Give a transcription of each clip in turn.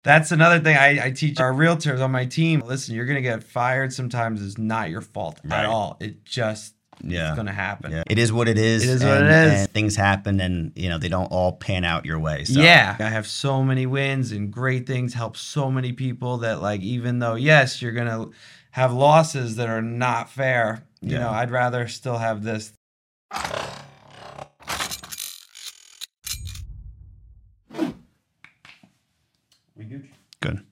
That's another thing I teach our realtors on my team. Listen, you're going to get fired sometimes. It's not your fault at all. It just it's going to happen. Yeah. It is what it is. It is what it is. And things happen and, they don't all pan out your way. So. Yeah. I have so many wins and great things, help so many people that like, even though, yes, you're going to have losses that are not fair, you know, I'd rather still have this. Good.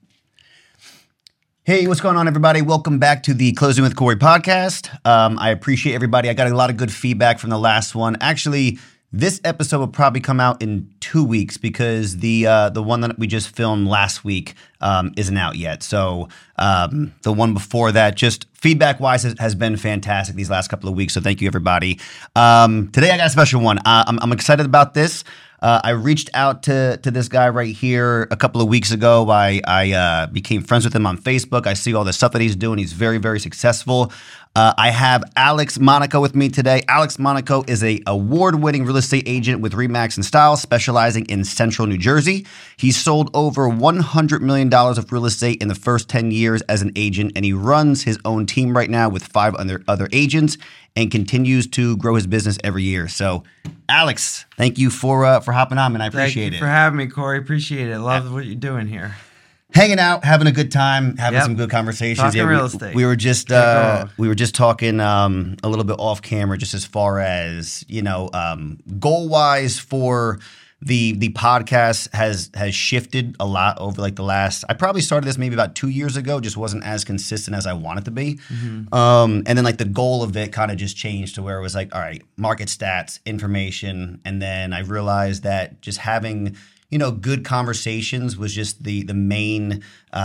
Hey, what's going on, everybody? Welcome back to the Closing with Corey podcast. I appreciate everybody. I got a lot of good feedback from the last one. Actually, this episode will probably come out in 2 weeks because the one that we just filmed last week isn't out yet. So the one before that, just feedback-wise, has been fantastic these last couple of weeks. So thank you, everybody. Today, I got a special one. I'm excited about this. I reached out to this guy right here a couple of weeks ago. I became friends with him on Facebook. I see all the stuff that he's doing. He's very, very successful. I have Alex Monaco with me today. Alex Monaco is an award-winning real estate agent with RE/MAX & Style, specializing in Central New Jersey. He's sold over $100 million of real estate in the first 10 years as an agent, and he runs his own team right now with 5 other agents and continues to grow his business every year. So, Alex, thank you for hopping on, man. I appreciate it. Thank you for having me, Corey. Appreciate it. Love what you're doing here. Hanging out, having a good time, having some good conversations. Talking real estate. We were just talking a little bit off camera, just as far as goal wise for the podcast has shifted a lot over like the last. I probably started this maybe about 2 years ago, just wasn't as consistent as I wanted to be. Mm-hmm. And then like the goal of it kind of just changed to where it was like, all right, market stats, information, and then I realized that just having good conversations was just the main,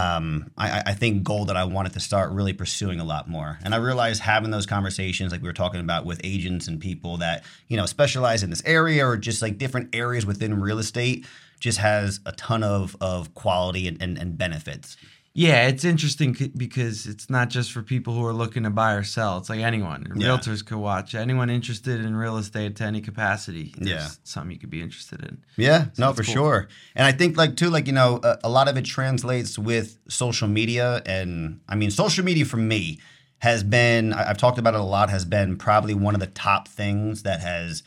I think, goal that I wanted to start really pursuing a lot more. And I realized having those conversations, like we were talking about with agents and people that, specialize in this area or just like different areas within real estate, just has a ton of quality and benefits. Yeah, it's interesting because it's not just for people who are looking to buy or sell. It's like anyone. Realtors could watch. Anyone interested in real estate to any capacity. There's something you could be interested in. Yeah, so for sure. And I think a lot of it translates with social media. And I mean, social media for me has been, I've talked about it a lot, has been probably one of the top things that has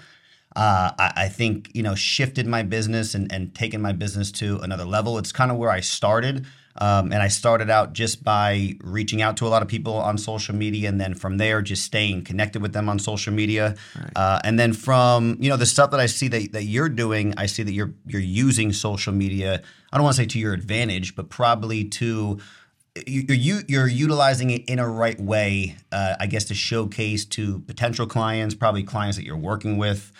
I think, shifted my business and taken my business to another level. It's kind of where I started. And I started out just by reaching out to a lot of people on social media. And then from there, just staying connected with them on social media. Right. And then from, the stuff that I see that you're doing, I see that you're using social media. I don't want to say to your advantage, but probably to you're utilizing it in a right way, I guess, to showcase to potential clients, probably clients that you're working with.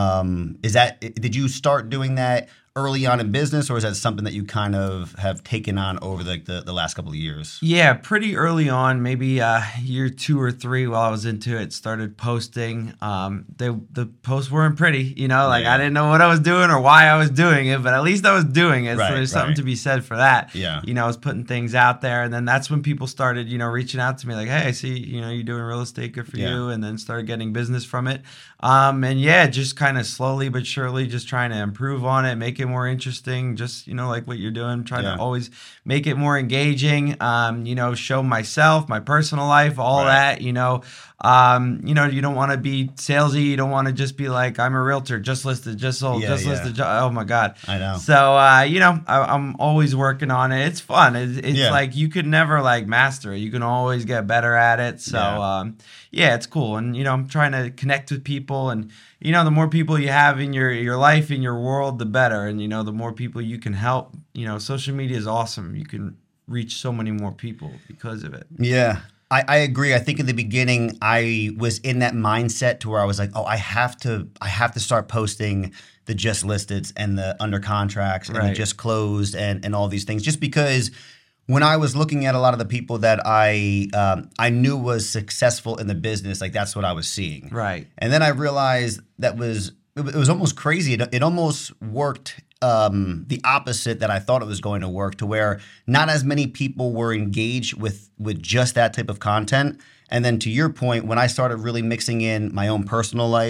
Did you start doing that early on in business, or is that something that you kind of have taken on over the last couple of years? Yeah, pretty early on, maybe year 2 or 3 while I was into it, started posting. The posts weren't pretty, I didn't know what I was doing or why I was doing it, but at least I was doing it. Right, so there's something to be said for that. Yeah. I was putting things out there, and then that's when people started, reaching out to me like, hey, I see, you're doing real estate, good for you, and then started getting business from it. And yeah, just kind of slowly but surely just trying to improve on it, make it more interesting, just like what you're doing, trying to always make it more engaging, show myself, my personal life, all that, you don't want to be salesy, you don't want to just be like, I'm a realtor, just listed, just sold, listed, oh my god, I know. So I'm always working on it. It's fun. It's like you could never like master it, you can always get better at it. So it's cool. And I'm trying to connect with people, and the more people you have in your life, in your world, the better. And the more people you can help. Social media is awesome. You can reach so many more people because of it. Yeah, I agree. I think in the beginning I was in that mindset to where I was like, oh, I have to start posting the just listed and the under contracts and the just closed and all these things, just because when I was looking at a lot of the people that I knew was successful in the business, like that's what I was seeing. Right. And then I realized it was almost crazy. It almost worked the opposite that I thought it was going to work, to where not as many people were engaged with just that type of content. And then to your point, when I started really mixing in my own personal life,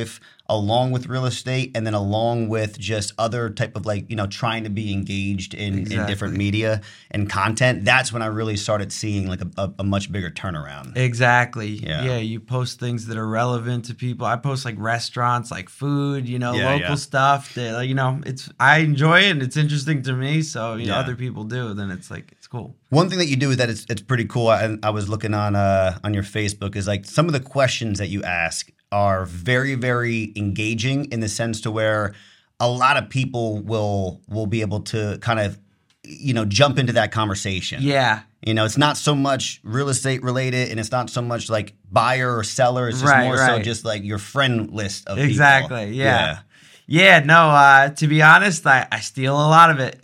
along with real estate, and then along with just other type of like, trying to be engaged in different media and content, that's when I really started seeing like a much bigger turnaround. Exactly. Yeah. You post things that are relevant to people. I post like restaurants, like food, local stuff that, I enjoy it and it's interesting to me. So, other people do, then it's cool. One thing that you do is that it's pretty cool. I was looking on your Facebook is like some of the questions that you ask are very, very engaging in the sense to where a lot of people will be able to kind of, jump into that conversation. Yeah. It's not so much real estate related and it's not so much like buyer or seller. It's just more so just like your friend list of people. Exactly. Yeah. Yeah, no, to be honest, I steal a lot of it.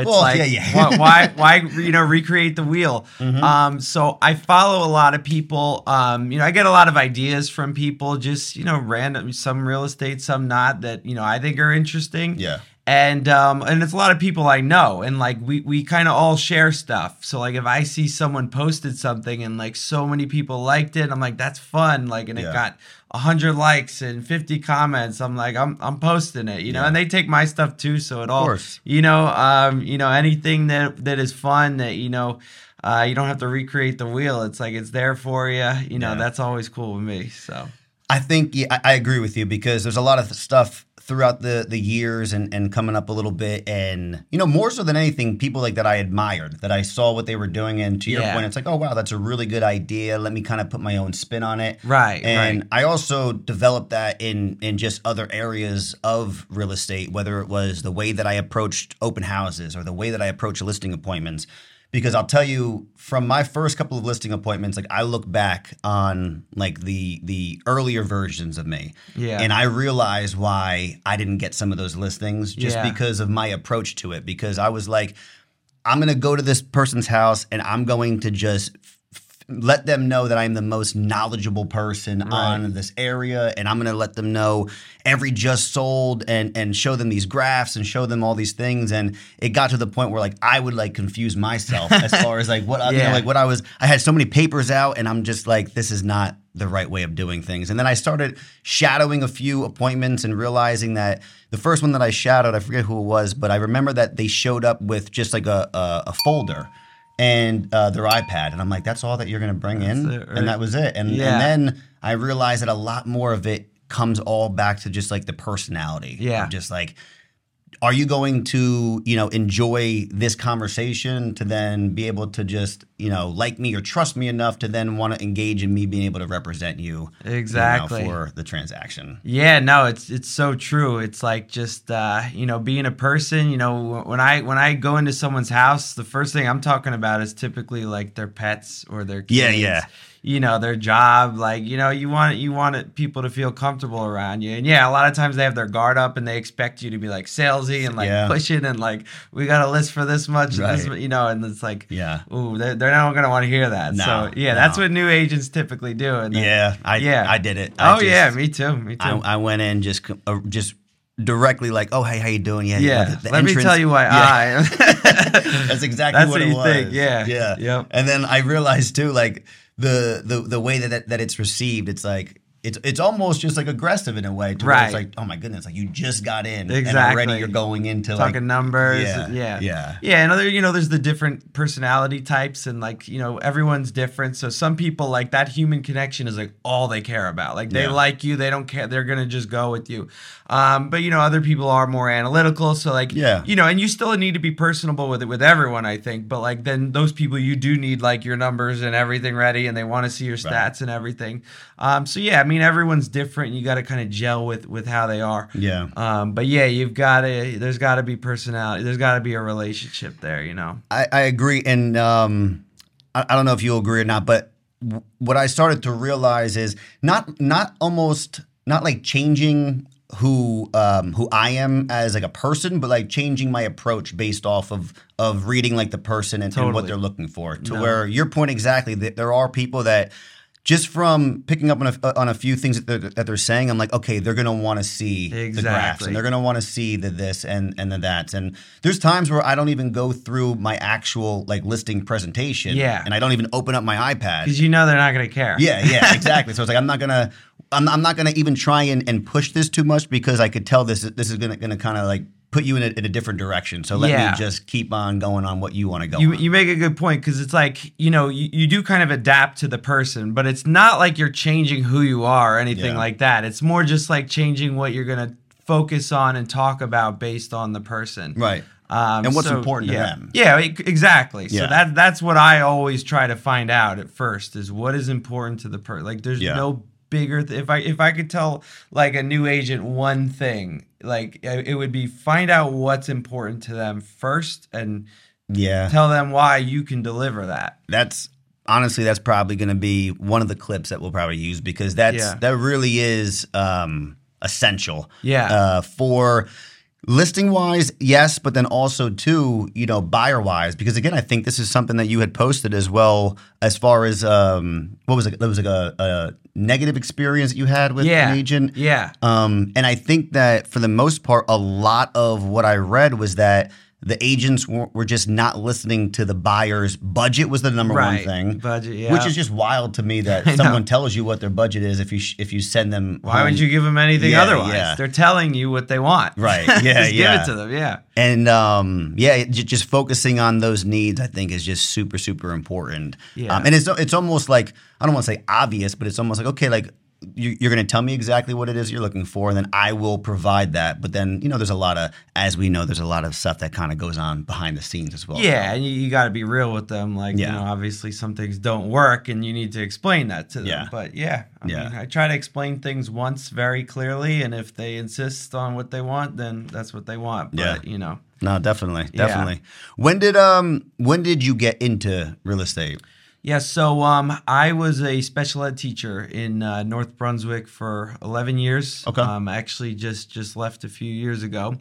Why recreate the wheel? Mm-hmm. So I follow a lot of people. I get a lot of ideas from people, just, random, some real estate, some not, that, I think are interesting. Yeah. And it's a lot of people I know, and like we kind of all share stuff. So like if I see someone posted something and like so many people liked it, I'm like, that's fun. Like, and it got 100 likes and 50 comments. I'm like, I'm posting it, and they take my stuff too. So it all, anything that is fun that, you don't have to recreate the wheel. It's like, it's there for you. That's always cool with me. So I think, I agree with you because there's a lot of stuff throughout the years and coming up a little bit, and more so than anything, people like that I admired, that I saw what they were doing, and to your point, it's like, oh wow, that's a really good idea, let me kind of put my own spin on it. And I also developed that in just other areas of real estate, whether it was the way that I approached open houses or the way that I approached listing appointments. Because I'll tell you, from my first couple of listing appointments, like I look back on like the earlier versions of me, and I realize why I didn't get some of those listings just because of my approach to it. Because I was like, I'm going to go to this person's house and I'm going to just let them know that I'm the most knowledgeable person on this area, and I'm going to let them know every just sold and show them these graphs and show them all these things. And it got to the point where like I would like confuse myself as far as like what I had so many papers out, and I'm just like, this is not the right way of doing things. And then I started shadowing a few appointments and realizing that the first one that I shadowed, I forget who it was, but I remember that they showed up with just like a folder and their iPad. And I'm like, that's all that you're going to bring in? And that was it. And then I realized that a lot more of it comes all back to just like the personality. Yeah. Just like, are you going to, enjoy this conversation to then be able to just, like me or trust me enough to then want to engage in me being able to represent you exactly for the transaction? Yeah, no, it's so true. It's like just, being a person, when I go into someone's house, the first thing I'm talking about is typically like their pets or their kids. Yeah. Their job, like, you want people to feel comfortable around you. And a lot of times they have their guard up and they expect you to be like salesy and like pushing and like, we got a list for this much, and it's like, ooh, they're not going to want to hear that. No, that's what new agents typically do. And then, I did it. Me too. I went in just directly like, oh, hey, how you doing? Let me tell you why I am. That's exactly what it was. Think. Yep. And then I realized too, like, the way that it's received, it's like it's almost just like aggressive in a way. Where it's like, oh my goodness, like you just got in, and already you're going into talking like numbers. Yeah. And other, there's the different personality types, and like everyone's different. So some people, like, that human connection is like all they care about. Like they like you, they don't care, they're gonna just go with you. But other people are more analytical. So like and you still need to be personable with everyone, I think. But like then those people, you do need like your numbers and everything ready, and they want to see your stats and everything. Everyone's different. You got to kind of gel with how they are. Yeah. But there's got to be personality. There's got to be a relationship there, I agree. And I don't know if you'll agree or not, but what I started to realize is not like changing who I am as like a person, but like changing my approach based off of reading like the person and what they're looking for. To where your point exactly, that there are people that just from picking up on a few things that they're saying, I'm like, okay, they're gonna want to see the graphs, and they're gonna want to see the this and the that. And there's times where I don't even go through my actual like listing presentation, and I don't even open up my iPad because you know they're not gonna care. Yeah, exactly. So it's like I'm not gonna even try and push this too much because I could tell this is gonna kind of like put you in a different direction. So let me just keep on going on what you want to go on. You make a good point because it's like, you do kind of adapt to the person, but it's not like you're changing who you are or anything like that. It's more just like changing what you're going to focus on and talk about based on the person. Right. And what's important to them. Yeah, exactly. So that's what I always try to find out at first is what is important to the person. Like there's no bigger if I could tell like a new agent one thing, like it would be find out what's important to them first and tell them why you can deliver that. That's probably going to be one of the clips that we'll probably use because that really is essential. For listing wise, yes, but then also too, buyer wise, because again, I think this is something that you had posted as well as far as what was it? There was like a negative experience that you had with an agent. And I think that for the most part, a lot of what I read was that the agents were just not listening to the buyer's budget was the number one thing. Budget, which is just wild to me that someone tells you what their budget is if you send them Why home. would you give them anything otherwise? They're telling you what they want. Right. Just give it to them, And just focusing on those needs I think is just super, super important. And it's almost like, I don't want to say obvious, but it's almost like, okay, like you're going to tell me exactly what it is you're looking for, and then I will provide that. But then, there's a lot of stuff that kind of goes on behind the scenes as well. Yeah, and you got to be real with them. Like, obviously some things don't work, and you need to explain that to them. Yeah. But I mean, I try to explain things once very clearly, and if they insist on what they want, then that's what they want. But, No, definitely. When did you get into real estate? Yeah, so I was a special ed teacher in North Brunswick for 11 years. Okay. I actually just left a few years ago.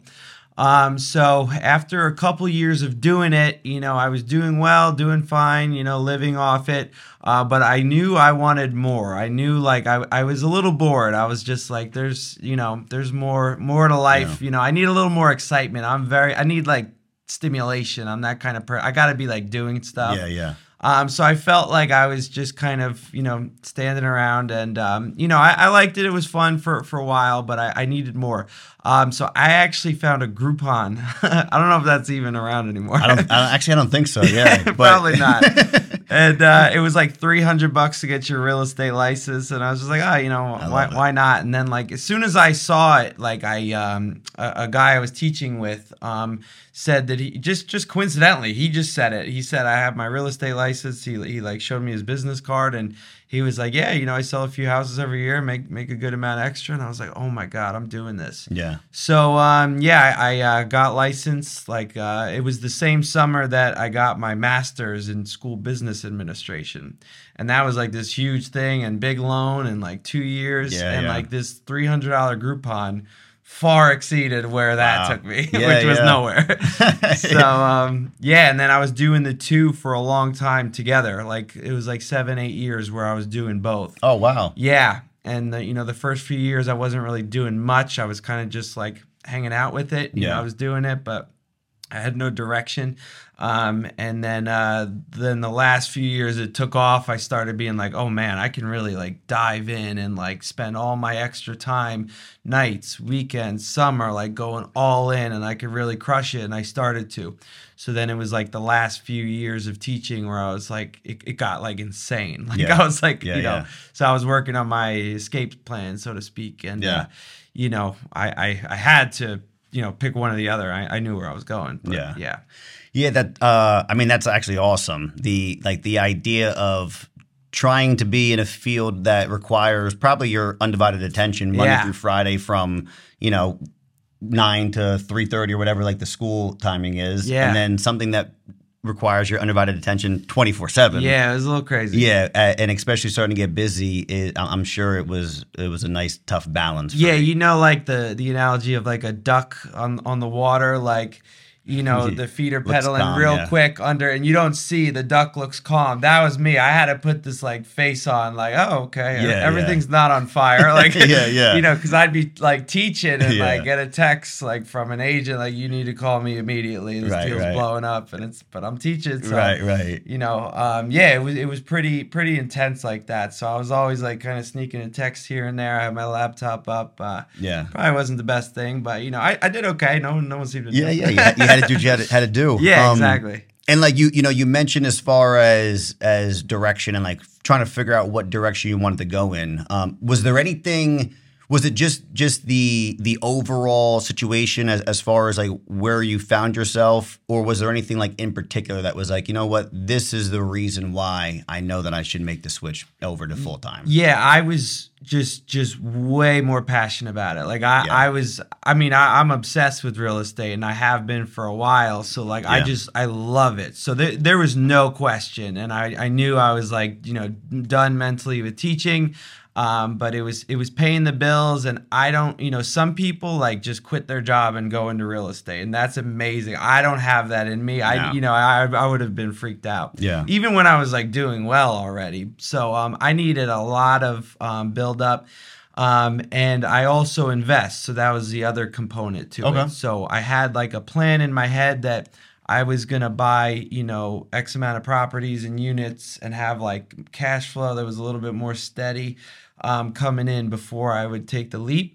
So after a couple years of doing it, I was doing well, doing fine, living off it. But I knew I wanted more. I knew like I was a little bored. I was just like, there's more to life. I need a little more excitement. I need like stimulation. I'm that kind of person. I got to be like doing stuff. Yeah. So I felt like I was just kind of, standing around and, I liked it. It was fun for a while, but I needed more. So I actually found a Groupon. I don't know if that's even around anymore. I don't think so. Yeah, probably not. And it was like $300 to get your real estate license, and I was just like, why not? And then like as soon as I saw it, like a guy I was teaching with said that he just coincidentally he just said it. He said I have my real estate license. He like showed me his business card and he was like, I sell a few houses every year, make a good amount extra. And I was like, oh my God, I'm doing this. Yeah. So, I got licensed. Like, it was the same summer that I got my master's in school business administration. And that was like this huge thing and big loan in like 2 years. Like this $300 Groupon far exceeded where that took me, which was nowhere. So, and then I was doing the two for a long time together. Like it was like 7-8 years where I was doing both. Oh, wow. Yeah. And the first few years I wasn't really doing much. I was kind of just like hanging out with it. You know, I was doing it, but I had no direction. And then the last few years it took off. I started being like, oh man, I can really like dive in and like spend all my extra time, nights, weekends, summer, like going all in, and I could really crush it. And I started to. So then it was like the last few years of teaching where I was like, it got like insane. Like I was like, so I was working on my escape plan, so to speak. And, I had to, pick one or the other. I knew where I was going. But Yeah, that's actually awesome. The idea of trying to be in a field that requires probably your undivided attention Monday through Friday from, 9 to 3:30 or whatever like the school timing is. Yeah. And then something that requires your undivided attention 24/7. Yeah, it was a little crazy. Yeah, and especially starting to get busy, I'm sure it was a nice tough balance. Yeah, like the analogy of like a duck on the water, like the feet are pedaling real quick under, and you don't see the duck looks calm. That was me. I had to put this like face on, like, oh, okay, everything's not on fire, like, because I'd be like teaching and like get a text like from an agent, like, you need to call me immediately. This deal's blowing up, but I'm teaching, so it was pretty intense like that. So I was always like kind of sneaking a text here and there. I had my laptop up. Probably wasn't the best thing, but I did okay. No one seemed to. You had to do what you had to do. Yeah, exactly. And like you mentioned as far as direction and like trying to figure out what direction you wanted to go in. Was there anything? Was it just the overall situation as far as like where you found yourself, or was there anything like in particular that was like, you know what, this is the reason why I know that I should make the switch over to full time? Yeah, I was just way more passionate about it. Like I'm obsessed with real estate, and I have been for a while. So like I love it. So there was no question, and I knew I was like done mentally with teaching. But it was paying the bills, and I don't, some people like just quit their job and go into real estate, and that's amazing. I don't have that in me. I would have been freaked out. Yeah. Even when I was like doing well already. So I needed a lot of build up. And I also invest. So that was the other component to it. So I had like a plan in my head that I was going to buy, X amount of properties and units and have like cash flow that was a little bit more steady coming in before I would take the leap.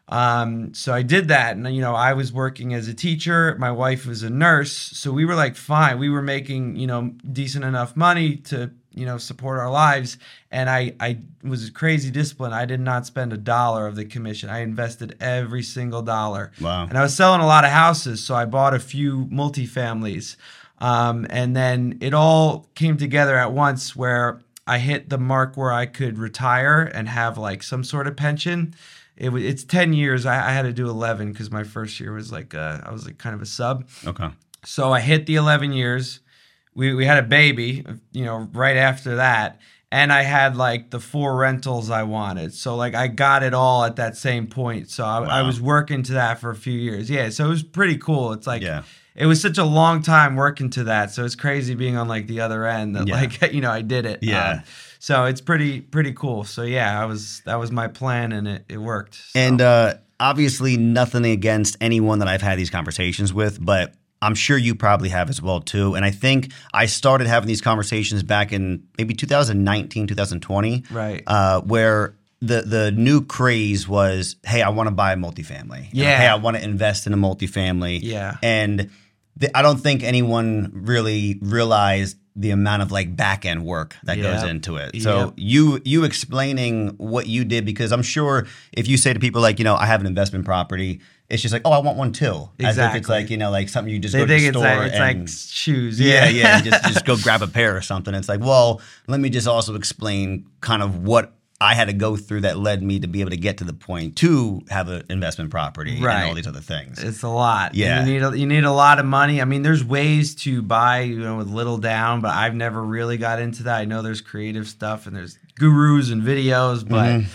So I did that. And, I was working as a teacher. My wife was a nurse. So we were like, fine. We were making, decent enough money to, support our lives. And I was crazy disciplined. I did not spend $1 of the commission. I invested every single dollar. Wow. And I was selling a lot of houses. So I bought a few multifamilies. And then it all came together at once where I hit the mark where I could retire and have like some sort of pension. It's 10 years. I had to do 11 because my first year was like I was like kind of a sub. Okay. So I hit the 11 years. We had a baby, right after that. And I had like the 4 rentals I wanted. So like I got it all at that same point. So I was working to that for a few years. Yeah. So it was pretty cool. It's like, it was such a long time working to that. So it's crazy being on like the other end that like, I did it. Yeah. So it's pretty cool. So yeah, that was my plan, and it worked. So. And obviously nothing against anyone that I've had these conversations with, but I'm sure you probably have as well too. And I think I started having these conversations back in maybe 2019, 2020. Right. Where the new craze was, hey, I want to buy a multifamily. Yeah. Hey, I want to invest in a multifamily. Yeah. And I don't think anyone really realized the amount of like back end work that goes into it. So you explaining what you did, because I'm sure if you say to people like, I have an investment property, it's just like, oh, I want one too. Exactly. As if it's like, like something you just go to the store. It's like shoes. Yeah. just go grab a pair or something. It's like, well, let me just also explain kind of what I had to go through that led me to be able to get to the point to have an investment property and all these other things. It's a lot. Yeah. And you need a lot of money. I mean, there's ways to buy, with little down, but I've never really got into that. I know there's creative stuff and there's gurus and videos, but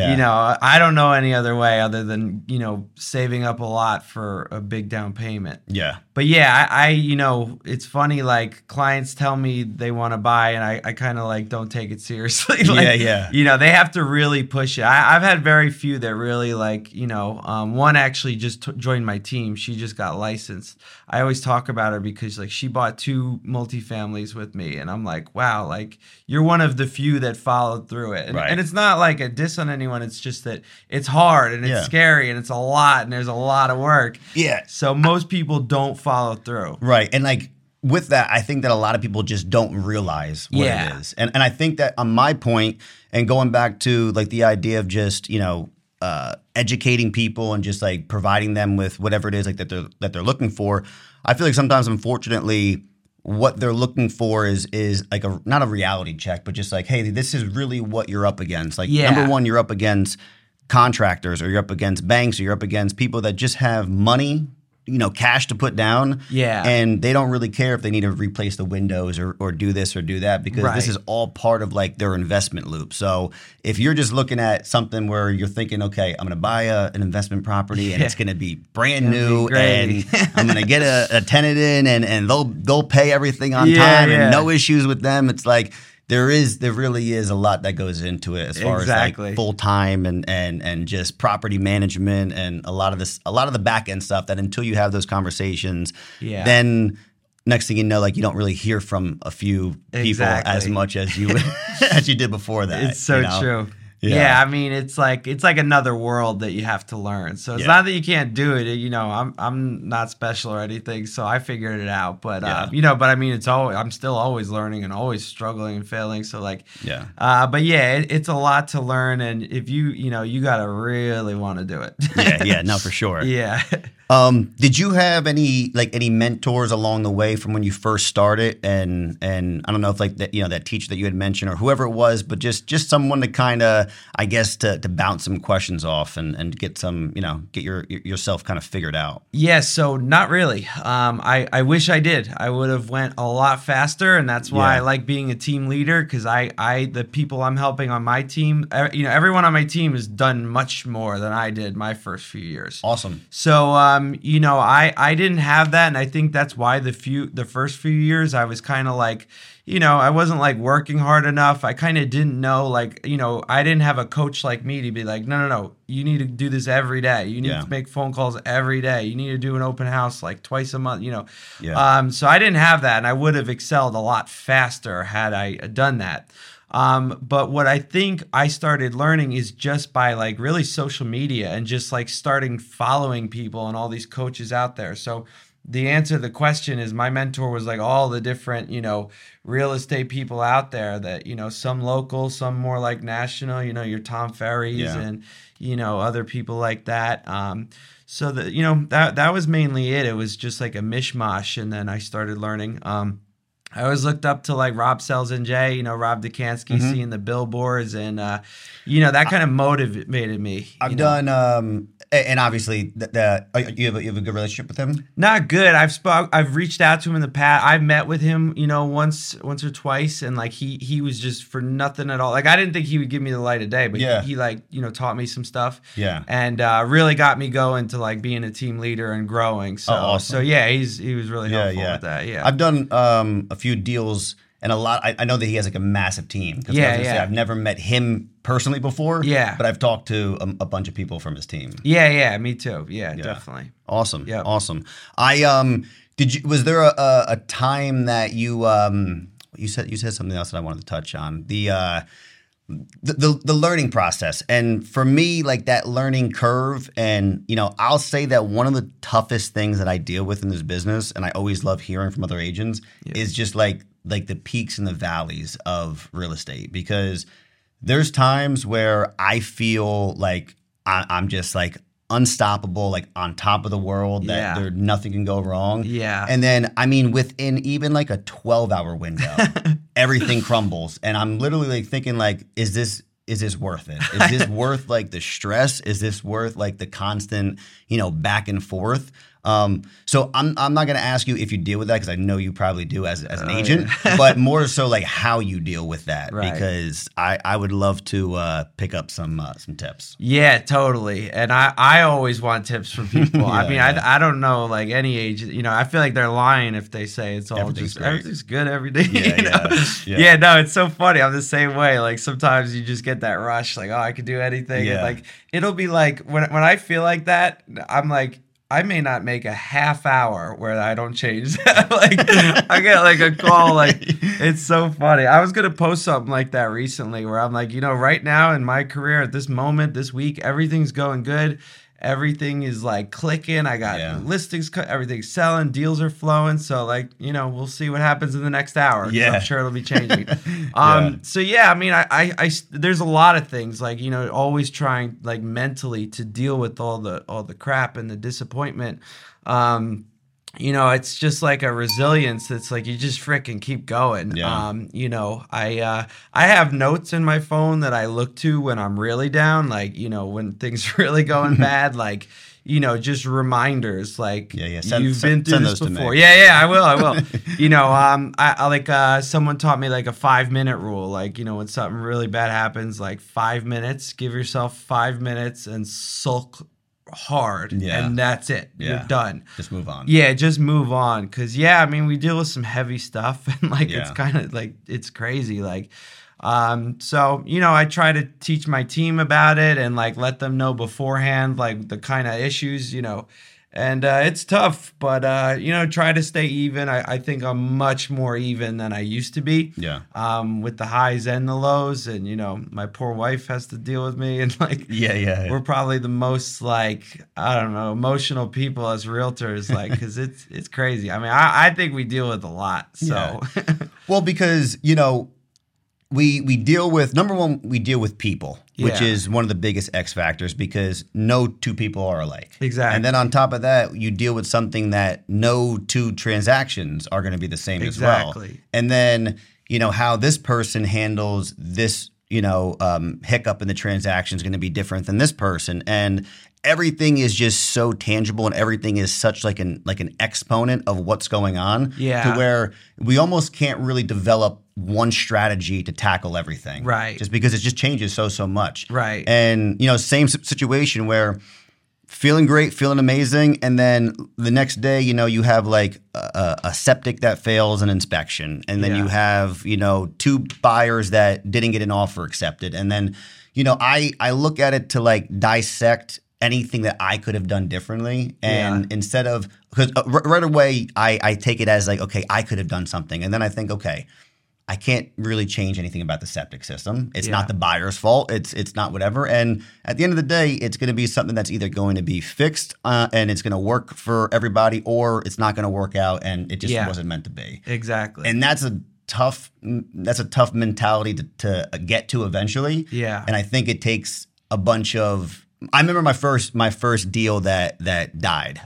I don't know any other way other than, saving up a lot for a big down payment. Yeah. But yeah, I it's funny, like clients tell me they want to buy and I kind of like don't take it seriously. Like, they have to really push it. I've had very few that really like, one actually just joined my team. She just got licensed. I always talk about her because like she bought 2 multifamilies with me, and I'm like, wow, like you're one of the few that followed through it. And it's not like a diss on anyone. It's just that it's hard and it's scary and it's a lot and there's a lot of work. Yeah. So most people don't follow through. Right. And like with that, I think that a lot of people just don't realize what it is. And I think that on my point, and going back to like the idea of just, educating people and just like providing them with whatever it is like that they're looking for, I feel like sometimes, unfortunately, what they're looking for is like not a reality check, but just like, hey, this is really what you're up against. Like number one, you're up against contractors, or you're up against banks, or you're up against people that just have money cash to put down. Yeah. And they don't really care if they need to replace the windows or do this or do that, because this is all part of like their investment loop. So if you're just looking at something where you're thinking, okay, I'm going to buy an investment property and it's going to be brand new and I'm going to get a tenant in and they'll pay everything on time and no issues with them. It's like, there really is a lot that goes into it as far as like full time and just property management and a lot of the back end stuff that until you have those conversations, then next thing you know, like you don't really hear from a few people as much as you as you did before that. It's so true. Yeah, I mean, it's like another world that you have to learn. So it's not that you can't do it. I'm not special or anything, so I figured it out. But but I mean, I'm still always learning and always struggling and failing. So like, but it's a lot to learn, and if you gotta really want to do it. No, for sure. Yeah. Did you have any mentors along the way from when you first started? And I don't know if like that, that teacher that you had mentioned or whoever it was, but just someone to kind of, I guess, to bounce some questions off and get some, get yourself kind of figured out. Yeah. So not really. I wish I did. I would have went a lot faster, and that's why I like being a team leader, because the people I'm helping on my team, everyone on my team has done much more than I did my first few years. Awesome. So, I didn't have that, and I think that's why the first few years I was kind of like, I wasn't like working hard enough. I kind of didn't know, like, I didn't have a coach like me to be like, no, you need to do this every day. You need to make phone calls every day. You need to do an open house like twice a month, So I didn't have that, and I would have excelled a lot faster had I done that. But what I think I started learning is just by like really social media and just like starting following people and all these coaches out there. So the answer to the question is my mentor was like all the different, real estate people out there that, some local, some more like national, your Tom Ferry's and, other people like that. So that was mainly it. It was just like a mishmash. And then I started learning. I always looked up to like Rob Sells-N-J, Rob Dekanski, seeing the billboards, and that kind of motivated me. I've done, and obviously, you have a good relationship with him. Not good. I've reached out to him in the past. I've met with him, once or twice, and like he was just for nothing at all. Like I didn't think he would give me the light of day, but he like taught me some stuff. Yeah, and really got me going to like being a team leader and growing. So awesome. So he was really helpful with that. Yeah, I've done a few deals and a lot. I know that he has like a massive team. I've never met him personally before. Yeah, but I've talked to a bunch of people from his team. Yeah, me too. Yeah, definitely. Awesome. Yeah, awesome. Was there a time that you said something else that I wanted to touch on, the learning process, and for me, like that learning curve, and I'll say that one of the toughest things that I deal with in this business, and I always love hearing from other agents, is just like the peaks and the valleys of real estate, because there's times where I feel like I'm just like unstoppable, like on top of the world, that nothing can go wrong. Yeah. And then, I mean, within even like a 12-hour window, everything crumbles. And I'm literally like thinking like, is this worth it? Is this worth like the stress? Is this worth like the constant, back and forth? So I'm not going to ask you if you deal with that, because I know you probably do as an agent, but more so like how you deal with that, because I would love to pick up some tips. Yeah, totally. And I always want tips from people. I don't know like any agent, I feel like they're lying if they say it's all everything's good every day. Yeah, no, it's so funny. I'm the same way. Like sometimes you just get that rush, like, oh, I could do anything. Yeah. And like it'll be like when I feel like that, I'm like, I may not make a half hour where I don't change that. Like I get like a call, like it's so funny. I was gonna post something like that recently where I'm like, right now in my career at this moment, this week, everything's going good. Everything is like clicking. I got listings, everything's selling, deals are flowing. So like, we'll see what happens in the next hour. Yeah, I'm sure it'll be changing. So yeah, I mean, I there's a lot of things like, always trying like mentally to deal with all the crap and the disappointment. It's just like a resilience. It's like you just frickin' keep going. Yeah. I have notes in my phone that I look to when I'm really down, like, when things are really going bad, like, just reminders like you've been through send this those before. To me. Yeah, I will. I like someone taught me like a 5-minute rule. Like, when something really bad happens, like 5 minutes, give yourself 5 minutes and sulk hard, and that's it. You're done. Just move on. Yeah, just move on. Cause we deal with some heavy stuff, and like it's kind of like it's crazy. Like, so I try to teach my team about it and like let them know beforehand, like the kind of issues, and it's tough, but try to stay even. I think I'm much more even than I used to be. Yeah. With the highs and the lows, and my poor wife has to deal with me, and like we're probably the most like emotional people as realtors, like because it's crazy. I mean, I think we deal with a lot. So well, because we deal with, number one, we deal with people, which is one of the biggest X factors because no two people are alike. Exactly. And then on top of that, you deal with something that no two transactions are going to be the same as well. And then, how this person handles this, hiccup in the transaction is going to be different than this person. And everything is just so tangible and everything is such like an exponent of what's going on to where we almost can't really develop one strategy to tackle everything. Right. Just because it just changes so much. Right. And, same situation where feeling great, feeling amazing, and then the next day, you have like a septic that fails an inspection, and then you have, 2 buyers that didn't get an offer accepted. And then, I look at it to like dissect anything that I could have done differently. And instead of, because right away, I take it as like, okay, I could have done something. And then I think, okay, I can't really change anything about the septic system. It's not the buyer's fault. It's not whatever. And at the end of the day, it's going to be something that's either going to be fixed and it's going to work for everybody, or it's not going to work out and it just wasn't meant to be. Exactly. And that's a tough mentality to get to eventually. Yeah. And I think it takes a bunch of. I remember my first deal that died.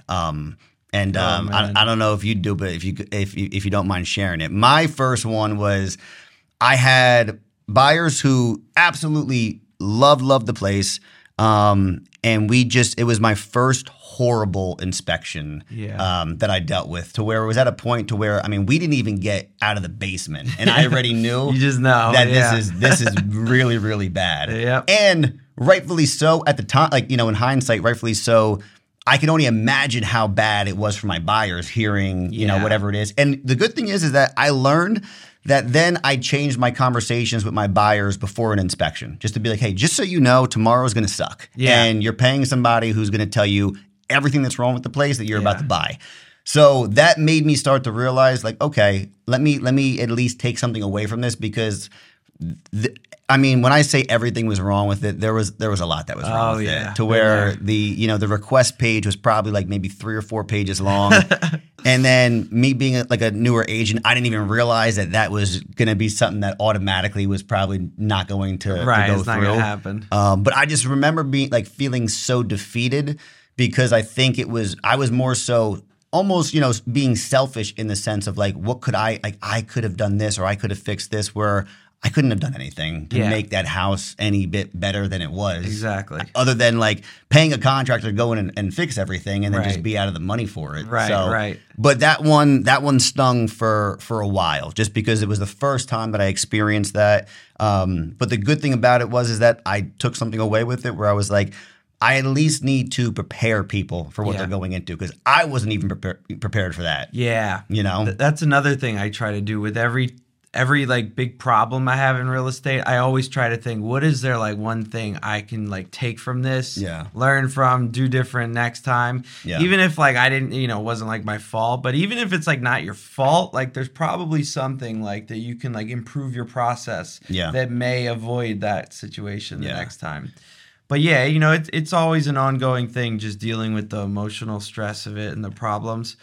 I don't know if you do, but if you don't mind sharing it. My first one was I had buyers who absolutely loved the place. And it was my first horrible inspection that I dealt with, to where it was at a point to where, we didn't even get out of the basement, and I already knew you just know that this is really, really bad. Yep. And rightfully so at the time, like, in hindsight, rightfully so. I can only imagine how bad it was for my buyers hearing, whatever it is. And the good thing is that I learned that then I changed my conversations with my buyers before an inspection, just to be like, hey, just so you know, tomorrow's going to suck. Yeah. And you're paying somebody who's going to tell you everything that's wrong with the place that you're about to buy. So that made me start to realize, like, okay, let me at least take something away from this, because when I say everything was wrong with it, there was a lot that was wrong with it. To where the request page was probably like maybe 3 or 4 pages long. And then me being a newer agent, I didn't even realize that was going to be something that automatically was probably not going to go it's through. Not going to happen. But I just remember feeling so defeated, because I think I was more so almost, being selfish in the sense of like, what could I could have done this, or I could have fixed this, where I couldn't have done anything to make that house any bit better than it was. Exactly. Other than like paying a contractor to go in and fix everything and then just be out of the money for it. Right. But that one stung for a while, just because it was the first time that I experienced that. But the good thing about it was that I took something away with it, where I was like, I at least need to prepare people for what they're going into, because I wasn't even prepared for that. Yeah. That's another thing I try to do with every like big problem I have in real estate. I always try to think, what is there like one thing I can like take from this, learn from, do different next time. Even if like I didn't, it wasn't like my fault, but even if it's like not your fault, like there's probably something like that you can like improve your process that may avoid that situation the next time. But it's always an ongoing thing, just dealing with the emotional stress of it and the problems.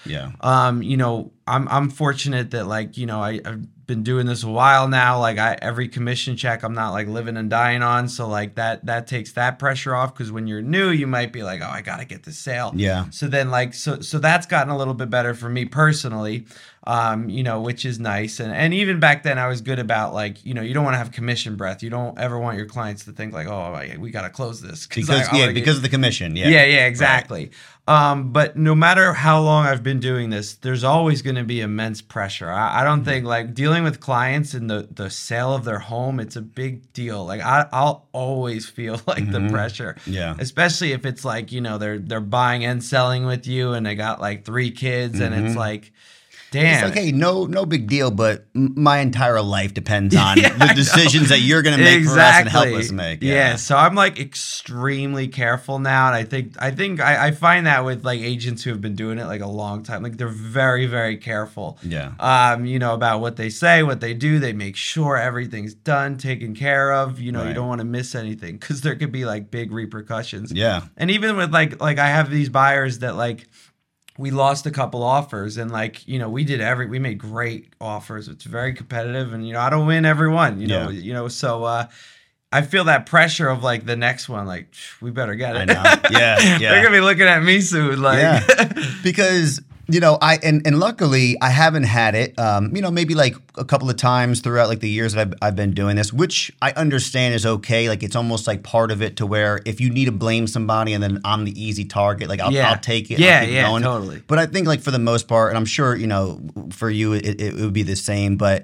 I'm fortunate that like, I've been doing this a while now. Like every commission check, I'm not like living and dying on. So like that takes that pressure off, because when you're new, you might be like, oh, I got to get this sale. So then like, so that's gotten a little bit better for me personally. which is nice. And even back then I was good about like, you don't want to have commission breath. You don't ever want your clients to think like, oh, we got to close this. Because of the commission. Yeah. Yeah, exactly. Right. But no matter how long I've been doing this, there's always going to be immense pressure. I don't think like dealing with clients in the sale of their home, it's a big deal. Like I'll always feel like the pressure. Yeah. Especially if it's like, they're buying and selling with you and they got like 3 kids and it's like, damn. It's like, hey, no big deal, but my entire life depends on the decisions that you're going to make for us and help us make. Yeah. So I'm like extremely careful now. And I find that with like agents who have been doing it like a long time, like they're very, very careful. Yeah. About what they say, what they do. They make sure everything's done, taken care of. You don't want to miss anything because there could be like big repercussions. Yeah. And even with like I have these buyers that like, we lost a couple offers and like, we made great offers. It's very competitive and, I don't win every one, so I feel that pressure of like the next one, like we better get it. I know. Yeah. They're going to be looking at me soon. Like, because and luckily I haven't had it, maybe like a couple of times throughout like the years that I've been doing this, which I understand is okay. Like it's almost like part of it to where if you need to blame somebody and then I'm the easy target, like I'll take it. Yeah, totally. But I think like for the most part, and I'm sure, for you, it would be the same, but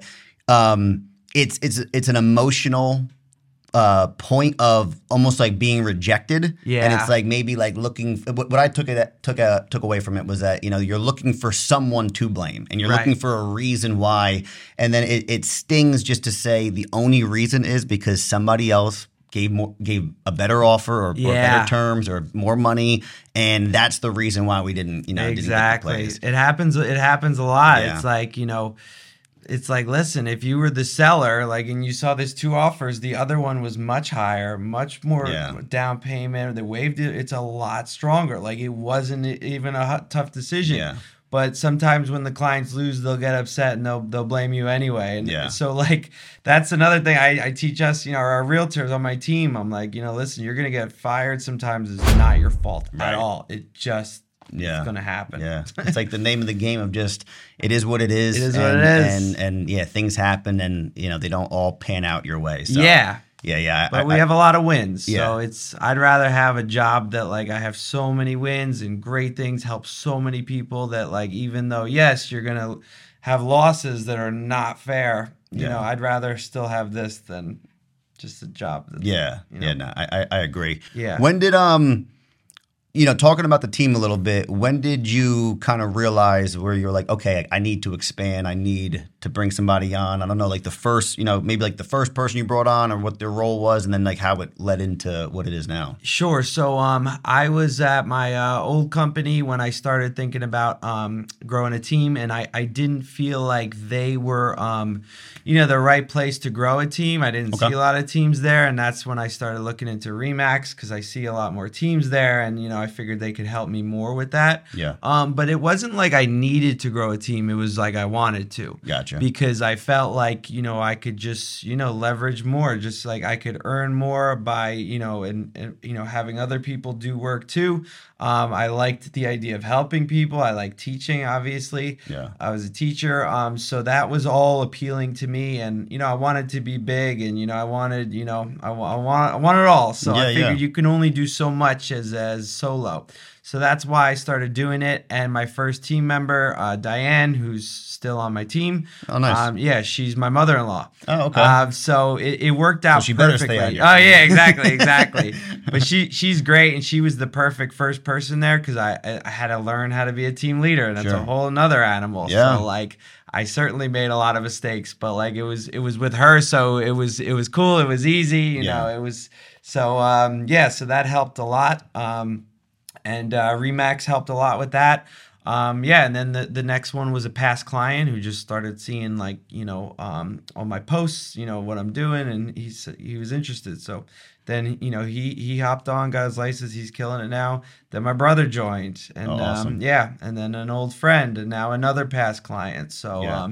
it's an emotional point of almost like being rejected. Yeah. And it's like maybe like looking, what I took away from it was that, you're looking for someone to blame and you're looking for a reason why. And then it stings just to say the only reason is because somebody else gave a better offer or better terms or more money. And that's the reason why we didn't, exactly. Didn't get the place. It happens a lot. Yeah. It's like, it's like, listen, if you were the seller, like, and you saw this 2 offers, the other one was much higher, much more down payment. They waived it. It's a lot stronger. Like, it wasn't even a tough decision. Yeah. But sometimes when the clients lose, they'll get upset and they'll blame you anyway. And so, like, that's another thing I teach us, our realtors on my team. I'm like, listen, you're going to get fired sometimes. It's not your fault at all. It just it's going to happen. Yeah. It's like the name of the game of just, it is what it is. It is what it is. And things happen and, they don't all pan out your way. So, yeah. But we have a lot of wins. Yeah. So I'd rather have a job that like I have so many wins and great things, help so many people that like, even though, yes, you're going to have losses that are not fair, I'd rather still have this than just a job. I agree. Yeah. When did, talking about the team a little bit, when did you kind of realize where you're like, okay, I need to expand. I need to bring somebody on. I don't know, like the first, maybe like the first person you brought on or what their role was and then like how it led into what it is now. Sure. So I was at my old company when I started thinking about growing a team and I didn't feel like they were, the right place to grow a team. I didn't see a lot of teams there. And that's when I started looking into RE/MAX because I see a lot more teams there and, I figured they could help me more with that. Yeah. But it wasn't like I needed to grow a team. It was like I wanted to. Gotcha. Because I felt like, I could just, leverage more. Just like I could earn more by, and having other people do work too. I liked the idea of helping people. I like teaching, obviously. Yeah. I was a teacher. So that was all appealing to me. And, I wanted to be big and, I wanted, I want it all. So I figured you can only do so much as solo. So that's why I started doing it. And my first team member, Diane, who's still on my team. Oh, nice. She's my mother-in-law. Oh, okay. So it worked out she perfectly. Better stay on your team. Exactly. But she's great, and she was the perfect first person there because I had to learn how to be a team leader, and that's a whole another animal. Yeah. So like I certainly made a lot of mistakes, but like it was with her, so it was cool. It was easy, you know. It was so so that helped a lot. And RE/MAX helped a lot with that. And then the next one was a past client who just started seeing like, on my posts, what I'm doing, and he was interested. So then, he hopped on, got his license, he's killing it now. Then my brother joined, and awesome. and then an old friend, and now another past client. So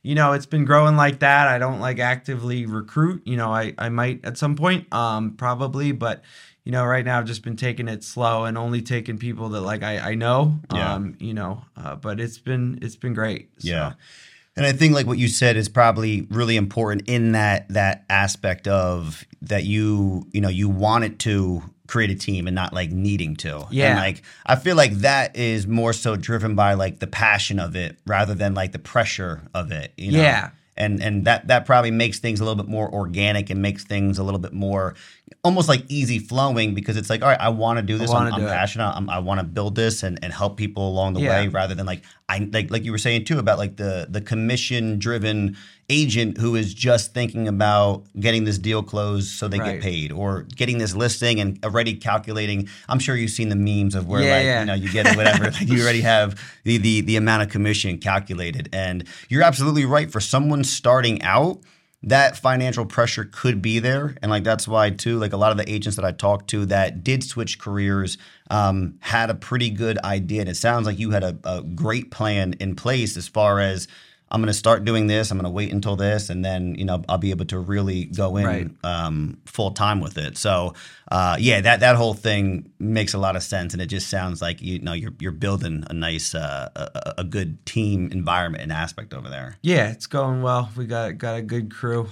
it's been growing like that. I don't like actively recruit. I might at some point, probably, but right now I've just been taking it slow and only taking people that like I know. But it's been great. Yeah. So. And I think like what you said is probably really important in that aspect of that you wanted to create a team and not like needing to. Yeah. And like I feel like that is more so driven by like the passion of it rather than like the pressure of it. Yeah. And that probably makes things a little bit more organic and makes things a little bit more almost like easy flowing because it's like, all right, I want to do this. I'm passionate. I want to build this and help people along the way rather than like like you were saying too about like the commission driven agent who is just thinking about getting this deal closed so they get paid or getting this listing and already calculating. I'm sure you've seen the memes of where you get it, whatever, like you already have the amount of commission calculated. And you're absolutely right. For someone starting out, that financial pressure could be there. And like that's why too, like a lot of the agents that I talked to that did switch careers had a pretty good idea. And it sounds like you had a great plan in place as far as I'm going to start doing this. I'm going to wait until this, and then I'll be able to really go in full time with it. So that whole thing makes a lot of sense, and it just sounds like you're building a nice a good team environment and aspect over there. Yeah, it's going well. We got a good crew.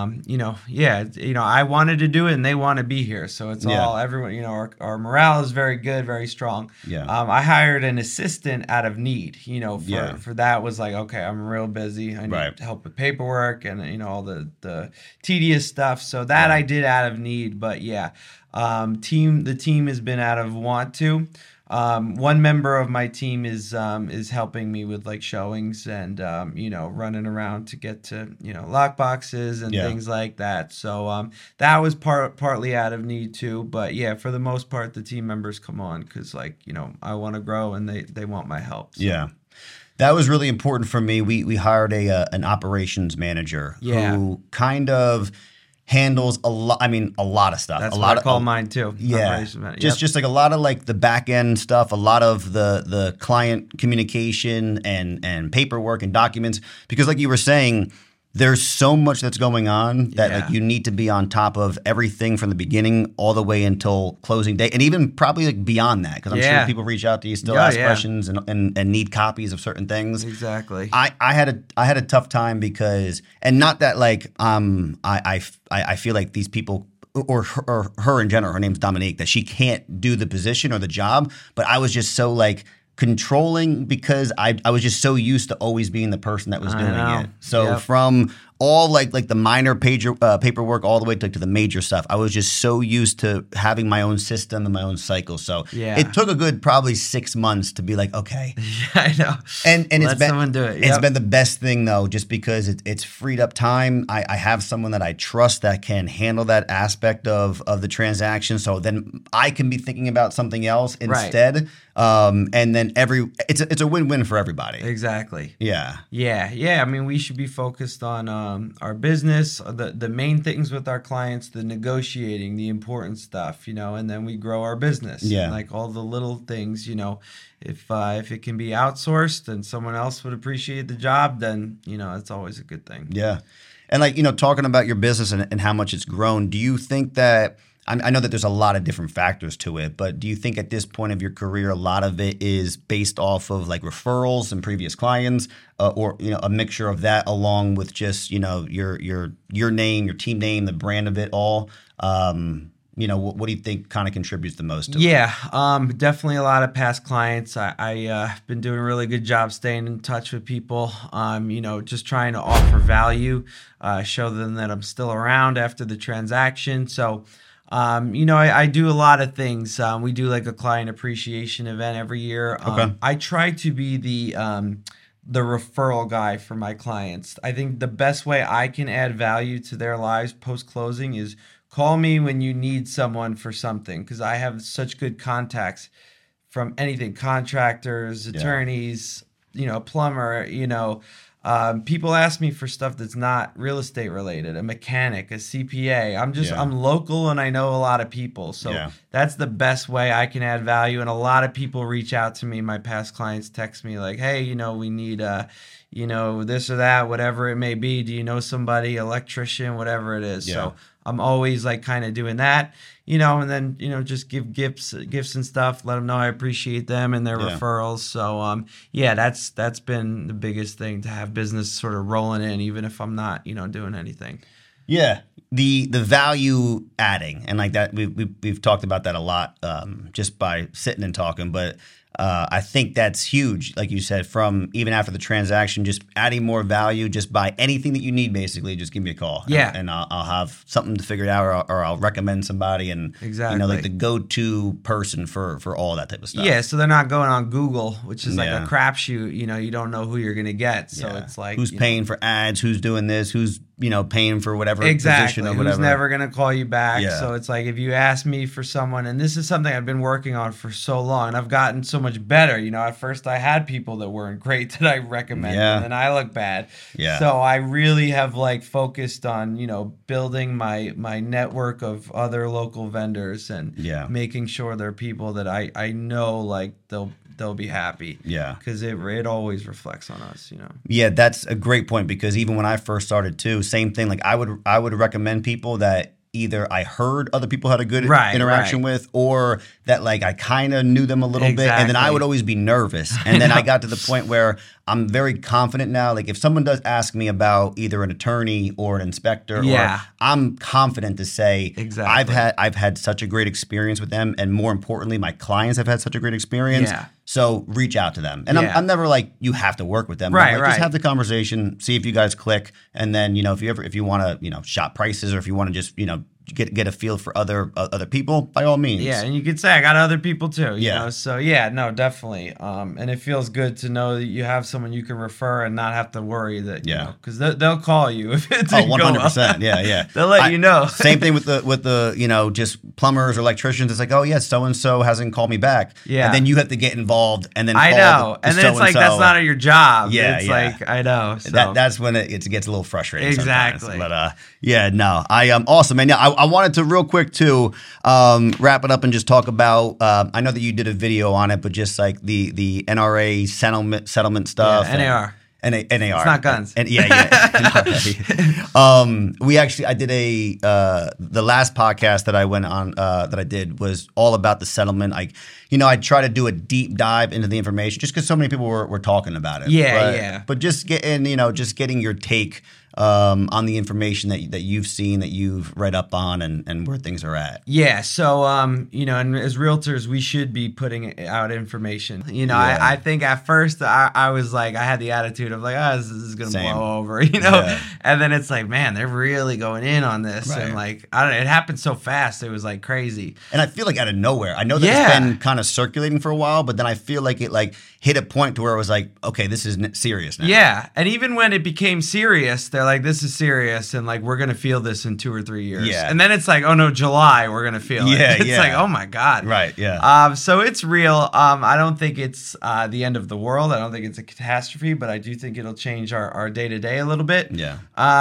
I wanted to do it, and they want to be here. So it's all everyone. Our morale is very good, very strong. Yeah. I hired an assistant out of need. For that was like, okay, I'm real busy. I need help with paperwork and all the tedious stuff. So that I did out of need. But the team has been out of want to. One member of my team is helping me with like showings and running around to get to lock boxes and things like that. So that was partly out of need too. But for the most part, the team members come on because I want to grow and they want my help. So. Yeah. That was really important for me. We hired an operations manager who kind of handles a lot of stuff. That's what I call mine too. Yeah. Just like a lot of like the back end stuff, a lot of the client communication and paperwork and documents. Because like you were saying, there's so much that's going on that like you need to be on top of everything from the beginning all the way until closing day, and even probably like beyond that, because I'm sure people reach out to you, still ask questions and need copies of certain things. Exactly. I had a tough time because, and not that like I feel like these people or her in general, her name's Dominique, that she can't do the position or the job, but I was just so like controlling because I was just so used to always being the person that was doing it. So from all like the minor paperwork all the way to the major stuff, I was just so used to having my own system and my own cycle. So it took a good probably 6 months to be like, okay. I know. And let someone do it. It's been the best thing though, just because it's freed up time. I have someone that I trust that can handle that aspect of the transaction. So then I can be thinking about something else instead. And then it's a win-win for everybody. Exactly. Yeah. I mean, we should be focused on our business, the main things with our clients, the negotiating, the important stuff, and then we grow our business. Yeah. And like all the little things, if it can be outsourced and someone else would appreciate the job, then, it's always a good thing. Yeah. And like, talking about your business and how much it's grown, do you think that, I know that there's a lot of different factors to it, but do you think at this point of your career, a lot of it is based off of like referrals and previous clients, or a mixture of that along with just your name, your team name, the brand of it all? What do you think kind of contributes the most to it? Definitely a lot of past clients. I've been doing a really good job staying in touch with people, just trying to offer value, show them that I'm still around after the transaction. So, I do a lot of things. We do like a client appreciation event every year. I try to be the referral guy for my clients. I think the best way I can add value to their lives post-closing is call me when you need someone for something, because I have such good contacts from anything, contractors, attorneys, plumber, people ask me for stuff that's not real estate related, a mechanic, a CPA. I'm local and I know a lot of people. So that's the best way I can add value. And a lot of people reach out to me. My past clients text me like, hey, we need, this or that, whatever it may be. Do you know somebody, electrician, whatever it is? Yeah. So I'm always like kind of doing that, and then, just give gifts and stuff, let them know I appreciate them and their referrals. So, that's been the biggest thing, to have business sort of rolling in, even if I'm not, doing anything. Yeah. The value adding, and like that, we've talked about that a lot, just by sitting and talking, but I think that's huge. Like you said, from even after the transaction, just adding more value, just buy anything that you need, basically, just give me a call. Yeah. And I'll have something to figure it out, or I'll recommend somebody, and exactly, like the go-to person for all that type of stuff. Yeah. So they're not going on Google, which is like a crapshoot. You don't know who you're going to get. So it's like, who's paying for ads, who's doing this, who's paying for whatever exactly position or whatever. Who's never going to call you back. Yeah. So it's like, if you ask me for someone, and this is something I've been working on for so long, and I've gotten so much better. At first I had people that weren't great that I recommended, and then I look bad. Yeah. So I really have focused on, building my network of other local vendors, and making sure they're people that I know they'll be happy. Yeah. Because it always reflects on us, Yeah, that's a great point, because even when I first started too, same thing. Like I would recommend people that either I heard other people had a good interaction with, or that I kind of knew them a little bit, and then I would always be nervous. And then I got to the point where I'm very confident now. Like if someone does ask me about either an attorney or an inspector, or I'm confident to say, I've had such a great experience with them, and more importantly, my clients have had such a great experience. Yeah. So reach out to them. And I'm never like, you have to work with them. Right, Just have the conversation, see if you guys click. And then, if you want to, shop prices, or if you want to just, get a feel for other people, by all means. Yeah, and you could say I got other people too. You know? So definitely. And it feels good to know that you have someone you can refer and not have to worry that. Because they'll call you if it's 100%. Yeah. They'll let you know. Same thing with the just plumbers or electricians. It's like, oh yeah, so and so hasn't called me back. Yeah. And then you have to get involved, and then I know, and then it's like that's not your job. Yeah, it's like I know. So. That's when it gets a little frustrating. Exactly. Sometimes. But I am awesome, man. Yeah, I wanted to real quick too wrap it up and just talk about. I know that you did a video on it, but just like the NRA settlement stuff. Yeah, NAR. NAR. It's not guns. I did the last podcast that I went on that I did was all about the settlement. I try to do a deep dive into the information just because so many people were talking about it. But just getting your take on the information that you've seen, that you've read up on, and where things are at. Yeah. So, and as realtors, we should be putting out information. I think at first I was like, I had the attitude of like, this is going to blow over, and then it's like, man, they're really going in on this. Right. And like, I don't know, it happened so fast. It was like crazy. And I feel like out of nowhere, I know that it's been kind of circulating for a while, but then I feel like it hit a point to where it was like, okay, this is serious now. Yeah. And even when it became serious, they're like, this is serious, and like, we're going to feel this in 2 or 3 years. Yeah. And then it's like, oh no, July, we're going to feel it. It's like, oh my God. Right. Yeah. So it's real. I don't think it's the end of the world. I don't think it's a catastrophe, but I do think it'll change our day-to-day a little bit. Yeah.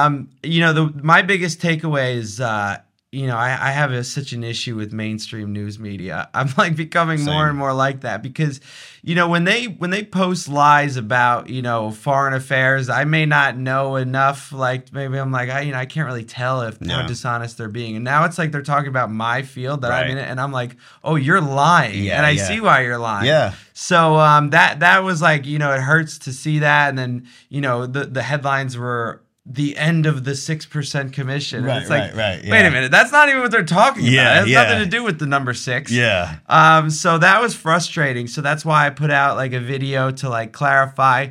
My biggest takeaway is, I have such an issue with mainstream news media. I'm like becoming more and more like that because, when they post lies about, foreign affairs, I may not know enough. Like maybe I'm like, I can't really tell how dishonest they're being. And now it's like they're talking about my field that I'm in it, and I'm like, oh, you're lying, and I see why you're lying. Yeah. So that was like, it hurts to see that, and then the headlines were, the end of the 6% commission. Right, it's like, right. Wait a minute. That's not even what they're talking about. It has nothing to do with the number 6. Yeah. So that was frustrating. So that's why I put out like a video to like clarify.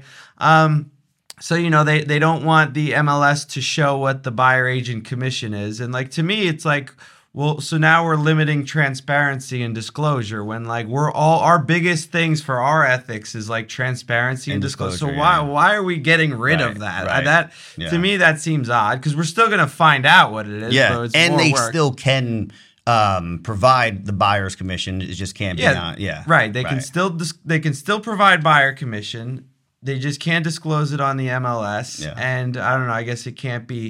So, they don't want the MLS to show what the buyer agent commission is. And like, to me, it's like, well, so now we're limiting transparency and disclosure when like our biggest things for our ethics is like transparency and disclosure. So why are we getting rid of that? Right. To me, that seems odd because we're still going to find out what it is. Yeah, and they still can provide the buyer's commission. It just can't be not. Yeah, right. They can still provide buyer commission. They just can't disclose it on the MLS. Yeah. And I don't know. I guess it can't be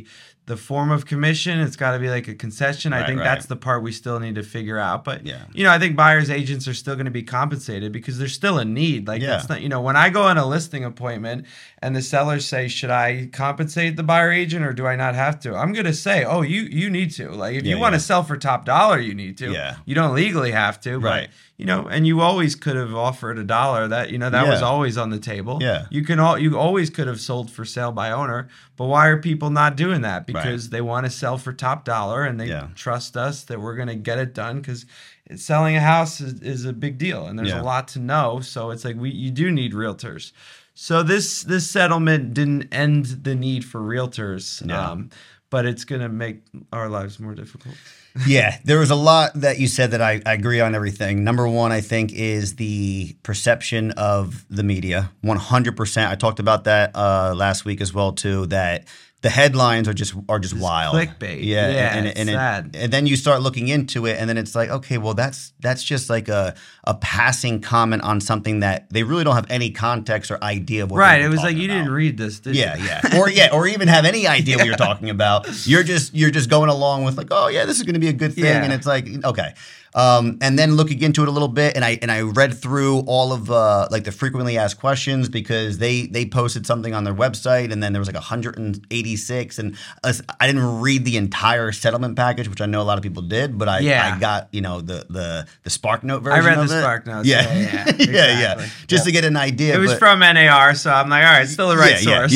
the form of commission. It's got to be like a concession. I think that's the part we still need to figure out. But, I think buyer's agents are still going to be compensated because there's still a need. Like, that's not, when I go on a listing appointment and the sellers say, should I compensate the buyer agent or do I not have to? I'm going to say, oh, you need to. Like, if you want to sell for top dollar, you need to. Yeah. You don't legally have to. But, and you always could have offered $1 that, that was always on the table. Yeah. You always could have sold for sale by owner. But why are people not doing that? Because they want to sell for top dollar and they trust us that we're going to get it done because selling a house is a big deal and there's a lot to know. So it's like you do need realtors. So this settlement didn't end the need for realtors, but it's going to make our lives more difficult. Yeah, there was a lot that you said that I agree on everything. Number one, I think, is the perception of the media. 100%. I talked about that last week as well, too, that the headlines are just wild. Clickbait. Yeah, and sad. And then you start looking into it, and then it's like, okay, well, that's just like a passing comment on something that they really don't have any context or idea of what. Right. It was like you didn't read this, did you? or even have any idea what you're talking about. You're just going along with like, oh yeah, this is going to be a good thing, and it's like, okay. And then looking into it a little bit, and I read through all of like the frequently asked questions because they posted something on their website, and then there was like 186, and I didn't read the entire settlement package, which I know a lot of people did, but I got the SparkNote version. I read of the it. SparkNotes. Yeah, Exactly. Just to get an idea. It was from NAR, so I'm like, all right, it's still the right source.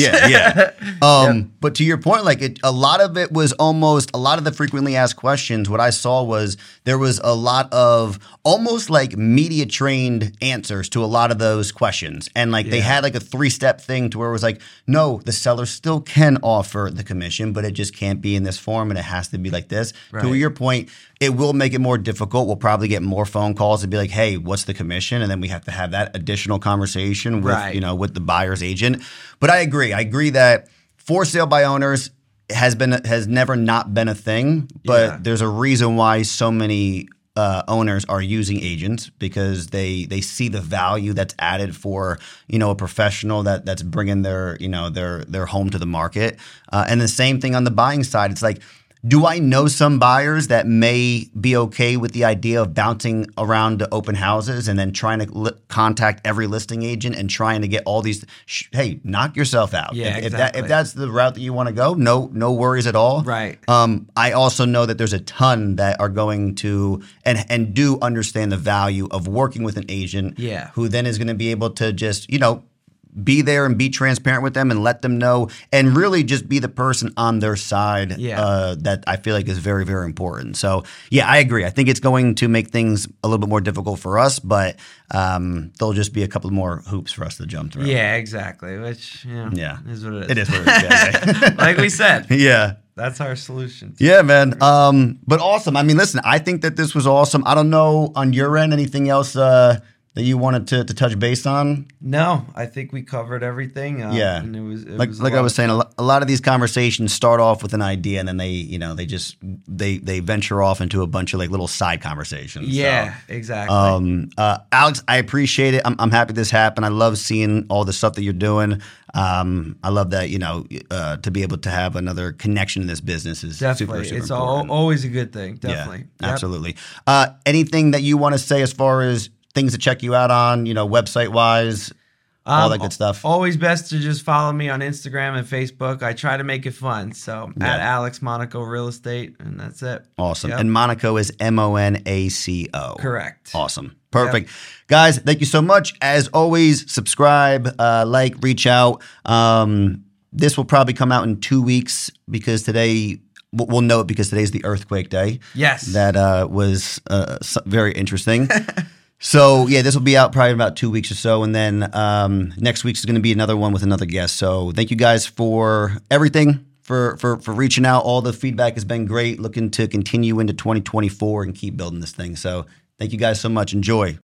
But to your point, like a lot of it was almost a lot of the frequently asked questions. What I saw was there was a lot of almost like media trained answers to a lot of those questions. And like they had like a 3-step thing to where it was like, no, the seller still can offer the commission, but it just can't be in this form and it has to be like this. Right. To your point, it will make it more difficult. We'll probably get more phone calls to be like, hey, what's the commission? And then we have to have that additional conversation with, with the buyer's agent. But I agree that for sale by owners has never not been a thing, but there's a reason why so many owners are using agents because they see the value that's added for a professional that's bringing their their home to the market, and the same thing on the buying side. It's like, do I know some buyers that may be okay with the idea of bouncing around to open houses and then trying to contact every listing agent and trying to get all these? Hey, knock yourself out. Yeah, if that's the route that you want to go, no worries at all. Right. I also know that there's a ton that are going to and do understand the value of working with an agent. Yeah. Who then is going to be able to just be there and be transparent with them and let them know and really just be the person on their side that I feel like is very, very important. So, I agree. I think it's going to make things a little bit more difficult for us, but there'll just be a couple more hoops for us to jump through. Yeah, exactly. Which, is what it is. It is what it is. Like we said. Yeah. That's our solution. Yeah, man. But awesome. I mean, listen, I think that this was awesome. I don't know on your end, anything else that you wanted to touch base on? No, I think we covered everything. And it was like I was saying, a lot of these conversations start off with an idea, and then they venture off into a bunch of like little side conversations. Yeah, exactly. Alex, I appreciate it. I'm happy this happened. I love seeing all the stuff that you're doing. I love that to be able to have another connection in this business is definitely. super It's important. Always a good thing. Definitely. Yeah, absolutely. Anything that you want to say as far as things to check you out on, website wise, all that good stuff? Always best to just follow me on Instagram and Facebook. I try to make it fun. So at Alex Monaco Real Estate, and that's it. Awesome. Yep. And Monaco is Monaco. Correct. Awesome. Perfect. Yep. Guys, thank you so much. As always, subscribe, reach out. This will probably come out in 2 weeks because today... We'll know it because today's the earthquake day. Yes. That was very interesting. So, this will be out probably in about 2 weeks or so. And then next week's is going to be another one with another guest. So thank you guys for everything, for reaching out. All the feedback has been great. Looking to continue into 2024 and keep building this thing. So thank you guys so much. Enjoy.